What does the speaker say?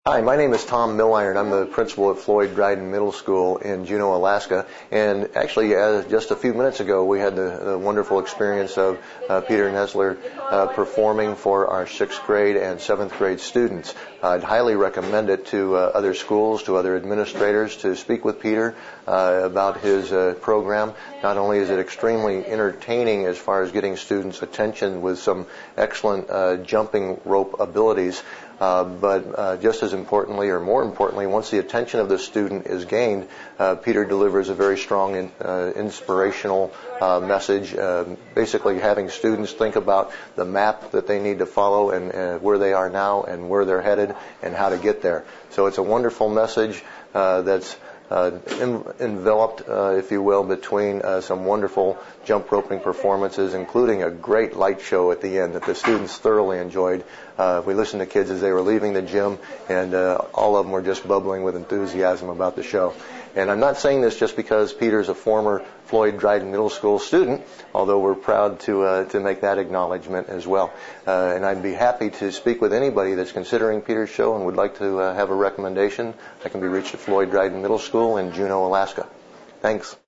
Hi, my name is Tom Milliron. I'm the principal at Floyd Dryden Middle School in Juneau, Alaska. And actually, just a few minutes ago, we had the wonderful experience of Peter Nesler performing for our 6th grade and 7th grade students. I'd highly recommend it to other schools, to other administrators, to speak with Peter about his program. Not only is it extremely entertaining as far as getting students' attention with some excellent jumping rope abilities, but just as importantly, or more importantly, once the attention of the student is gained, Peter delivers a very strong inspirational message, basically having students think about the map that they need to follow and where they are now and where they're headed and how to get there. So it's a wonderful message that's enveloped, if you will, between some wonderful jump roping performances, including a great light show at the end that the students thoroughly enjoyed. We listened to kids as they were leaving the gym, and all of them were just bubbling with enthusiasm about the show. And I'm not saying this just because Peter's a former Floyd Dryden Middle School student, although we're proud to make that acknowledgement as well. And I'd be happy to speak with anybody that's considering Peter's show and would like to have a recommendation. I can be reached at Floyd Dryden Middle School in Juneau, Alaska. Thanks.